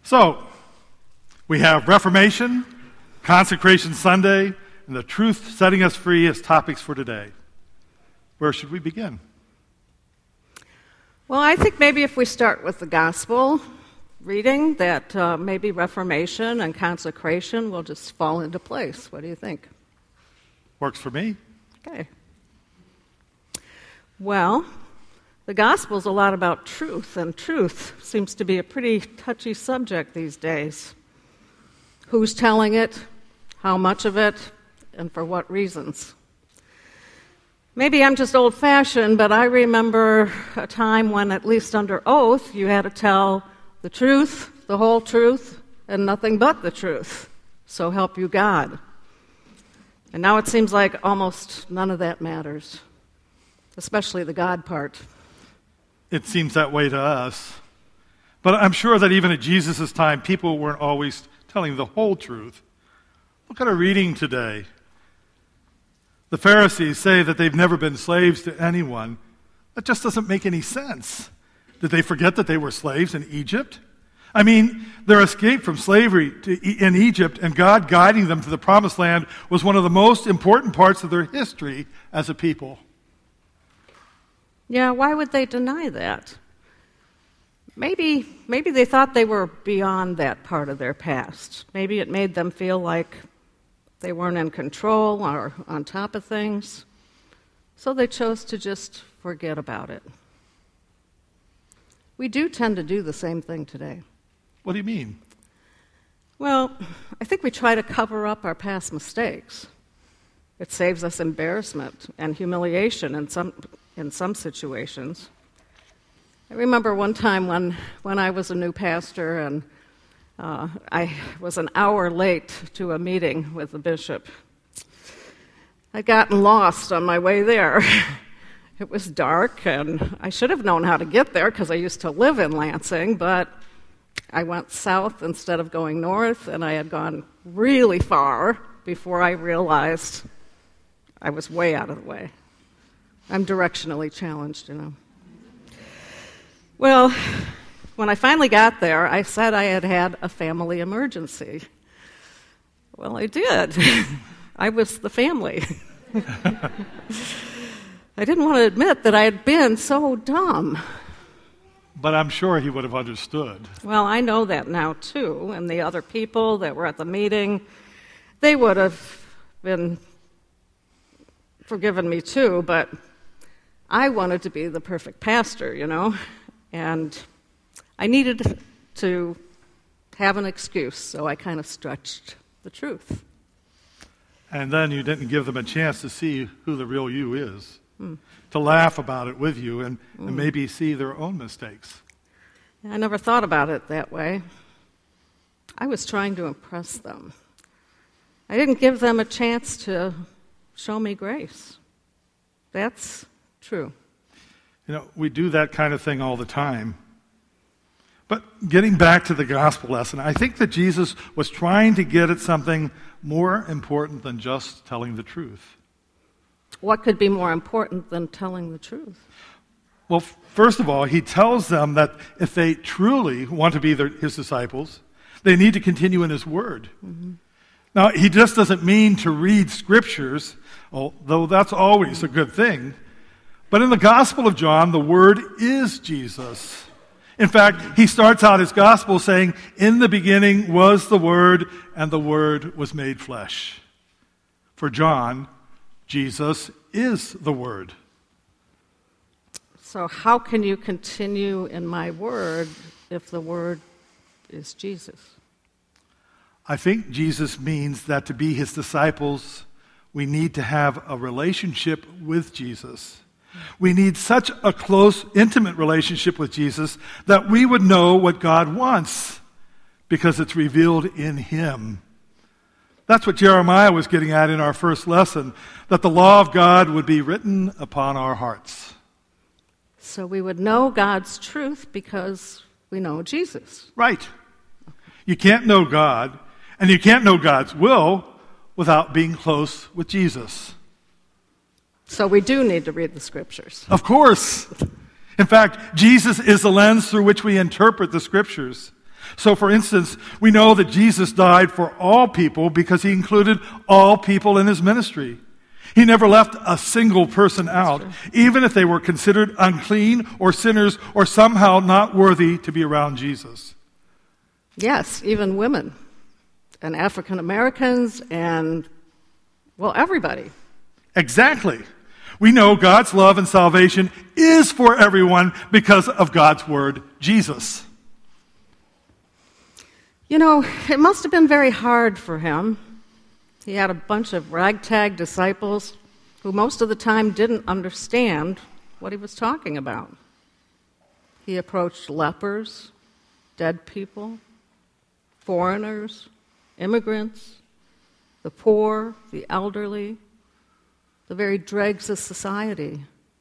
So, we have Reformation, Consecration Sunday, and the truth setting us free as topics for today. Where should we begin? Well, I think maybe if we start with the gospel reading, that maybe Reformation and consecration will just fall into place. What do you think? Works for me. Okay. Well, the gospel's a lot about truth, and truth seems to be a pretty touchy subject these days. Who's telling it, how much of it, and for what reasons? Maybe I'm just old-fashioned, but I remember a time when, at least under oath, you had to tell the truth, the whole truth, and nothing but the truth. So help you God. And now it seems like almost none of that matters, especially the God part. It seems that way to us. But I'm sure that even at Jesus' time, people weren't always telling the whole truth. Look at our reading today. The Pharisees say that they've never been slaves to anyone. That just doesn't make any sense. Did they forget that they were slaves in Egypt? I mean, their escape from slavery in Egypt and God guiding them to the Promised Land was one of the most important parts of their history as a people. Yeah, why would they deny that? Maybe they thought they were beyond that part of their past. Maybe it made them feel like they weren't in control or on top of things. So they chose to just forget about it. We do tend to do the same thing today. What do you mean? Well, I think we try to cover up our past mistakes. It saves us embarrassment and humiliation in some situations. I remember one time when I was a new pastor and I was an hour late to a meeting with the bishop. I'd gotten lost on my way there. It was dark, and I should have known how to get there because I used to live in Lansing, but I went south instead of going north, and I had gone really far before I realized I was way out of the way. I'm directionally challenged, you know. Well, when I finally got there, I said I had had a family emergency. Well, I did. I was the family. I didn't want to admit that I had been so dumb. But I'm sure he would have understood. Well, I know that now, too. And the other people that were at the meeting, they would have been forgiven me, too. But I wanted to be the perfect pastor, you know. And I needed to have an excuse, so I kind of stretched the truth. And then you didn't give them a chance to see who the real you is, to laugh about it with you and maybe see their own mistakes. I never thought about it that way. I was trying to impress them. I didn't give them a chance to show me grace. That's true. You know, we do that kind of thing all the time. But getting back to the gospel lesson, I think that Jesus was trying to get at something more important than just telling the truth. What could be more important than telling the truth? Well, first of all, he tells them that if they truly want to be his disciples, they need to continue in his word. Mm-hmm. Now, he just doesn't mean to read scriptures, although that's always a good thing. But in the Gospel of John, the word is Jesus. In fact, he starts out his gospel saying, "In the beginning was the Word, and the Word was made flesh." For John, Jesus is the Word. So how can you continue in my word if the word is Jesus? I think Jesus means that to be his disciples, we need to have a relationship with Jesus. We need such a close, intimate relationship with Jesus that we would know what God wants because it's revealed in him. That's what Jeremiah was getting at in our first lesson, that the law of God would be written upon our hearts. So we would know God's truth because we know Jesus. Right. You can't know God, and you can't know God's will without being close with Jesus. So we do need to read the scriptures. Of course. In fact, Jesus is the lens through which we interpret the scriptures. So, for instance, we know that Jesus died for all people because he included all people in his ministry. He never left a single person out, even if they were considered unclean or sinners or somehow not worthy to be around Jesus. Yes, even women and African Americans and, well, everybody. Exactly. We know God's love and salvation is for everyone because of God's word, Jesus. You know, it must have been very hard for him. He had a bunch of ragtag disciples who most of the time didn't understand what he was talking about. He approached lepers, dead people, foreigners, immigrants, the poor, the elderly, the very dregs of society.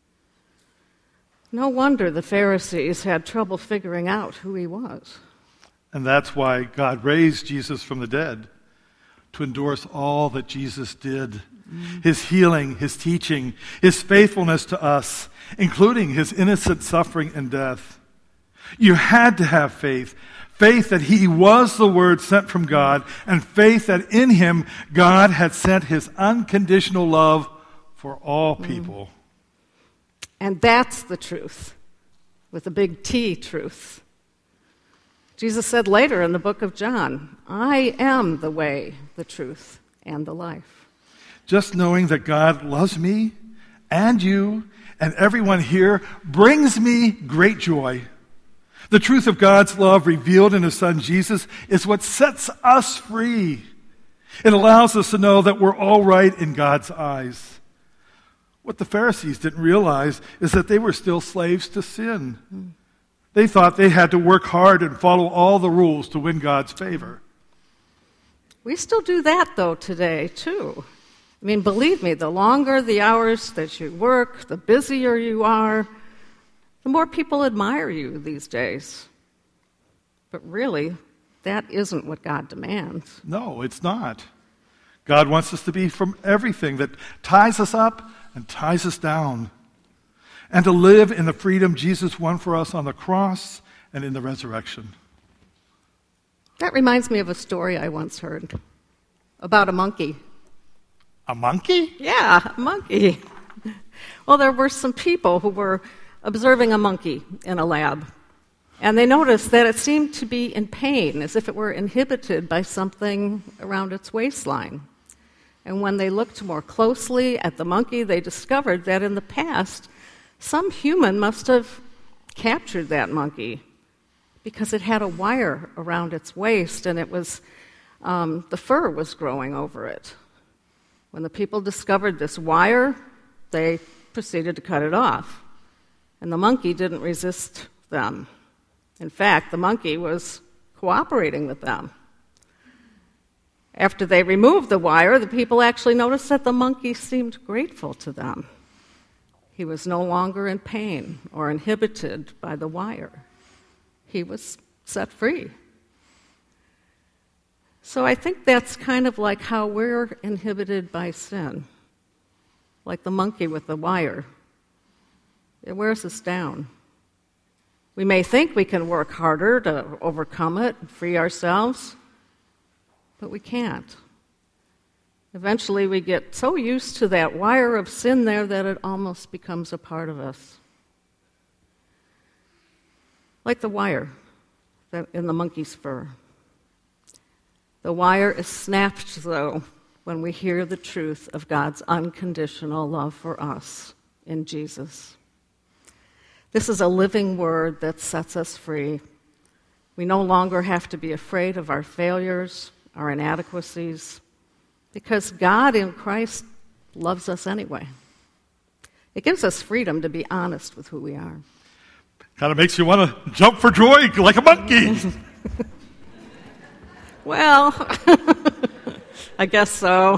No wonder the Pharisees had trouble figuring out who he was. And that's why God raised Jesus from the dead, to endorse all that Jesus did. His healing, his teaching, his faithfulness to us, including his innocent suffering and death. You had to have faith. Faith that he was the Word sent from God, and faith that in him God had sent his unconditional love for all people. And that's the truth, with a big T, truth. Jesus said later in the book of John, I am the way, the truth, and the life. Just knowing that God loves me and you and everyone here brings me great joy. The truth of God's love revealed in his Son Jesus is what sets us free. It allows us to know that we're all right in God's eyes. What the Pharisees didn't realize is that they were still slaves to sin. They thought they had to work hard and follow all the rules to win God's favor. We still do that, though, today, too. I mean, believe me, the longer the hours that you work, the busier you are, the more people admire you these days. But really, that isn't what God demands. No, it's not. God wants us to be from everything that ties us up and ties us down, and to live in the freedom Jesus won for us on the cross and in the resurrection. That reminds me of a story I once heard about a monkey. A monkey? Yeah, a monkey. Well, there were some people who were observing a monkey in a lab, and they noticed that it seemed to be in pain, as if it were inhibited by something around its waistline. And when they looked more closely at the monkey, they discovered that in the past, some human must have captured that monkey because it had a wire around its waist, and it was the fur was growing over it. When the people discovered this wire, they proceeded to cut it off. And the monkey didn't resist them. In fact, the monkey was cooperating with them. After they removed the wire, the people actually noticed that the monkey seemed grateful to them. He was no longer in pain or inhibited by the wire. He was set free. So I think that's kind of like how we're inhibited by sin, like the monkey with the wire. It wears us down. We may think we can work harder to overcome it and free ourselves, but we can't. Eventually we get so used to that wire of sin there that it almost becomes a part of us. Like the wire in the monkey's fur. The wire is snapped, though, when we hear the truth of God's unconditional love for us in Jesus. This is a living word that sets us free. We no longer have to be afraid of our failures, our inadequacies, because God in Christ loves us anyway. It gives us freedom to be honest with who we are. Kind of makes you want to jump for joy like a monkey. Well, I guess so.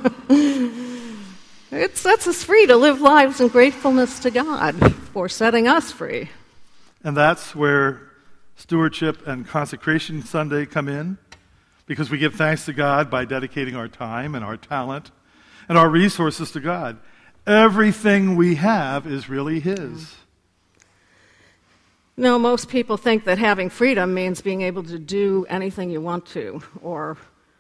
It sets us free to live lives in gratefulness to God for setting us free. And that's where Stewardship and Consecration Sunday come in, because we give thanks to God by dedicating our time and our talent and our resources to God. Everything we have is really His. No, most people think that having freedom means being able to do anything you want to, or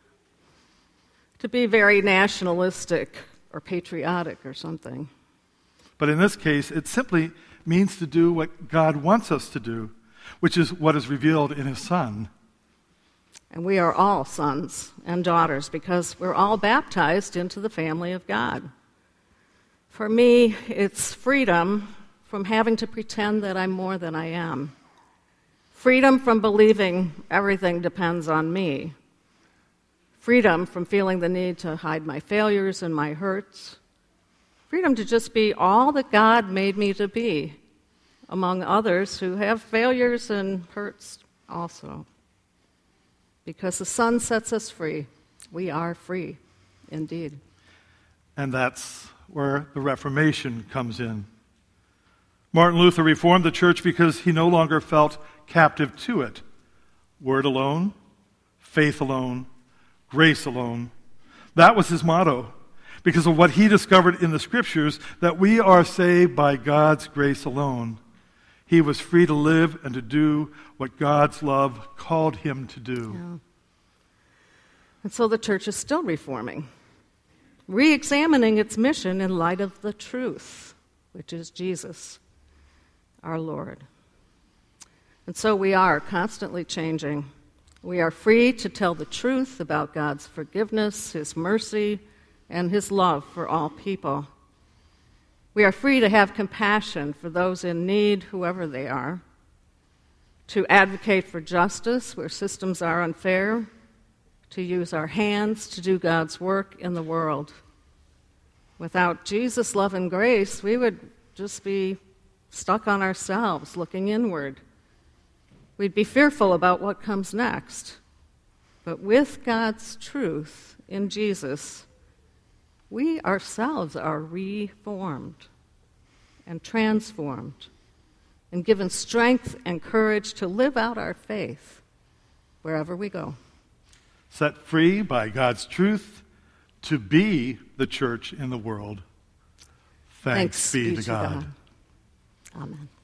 to be very nationalistic or patriotic or something. But in this case, it simply means to do what God wants us to do, which is what is revealed in His Son. And we are all sons and daughters because we're all baptized into the family of God. For me, it's freedom from having to pretend that I'm more than I am. Freedom from believing everything depends on me. Freedom from feeling the need to hide my failures and my hurts. Freedom to just be all that God made me to be, among others who have failures and hurts also. Because the Son sets us free. We are free, indeed. And that's where the Reformation comes in. Martin Luther reformed the church because he no longer felt captive to it. Word alone, faith alone, grace alone. That was his motto, because of what he discovered in the Scriptures, that we are saved by God's grace alone. He was free to live and to do what God's love called him to do. Yeah. And so the church is still reforming, re-examining its mission in light of the truth, which is Jesus, our Lord. And so we are constantly changing. We are free to tell the truth about God's forgiveness, His mercy, and His love for all people. We are free to have compassion for those in need, whoever they are, to advocate for justice where systems are unfair, to use our hands to do God's work in the world. Without Jesus' love and grace, we would just be stuck on ourselves, looking inward. We'd be fearful about what comes next. But with God's truth in Jesus, we ourselves are reformed and transformed and given strength and courage to live out our faith wherever we go. Set free by God's truth to be the church in the world. Thanks be to God. Amen.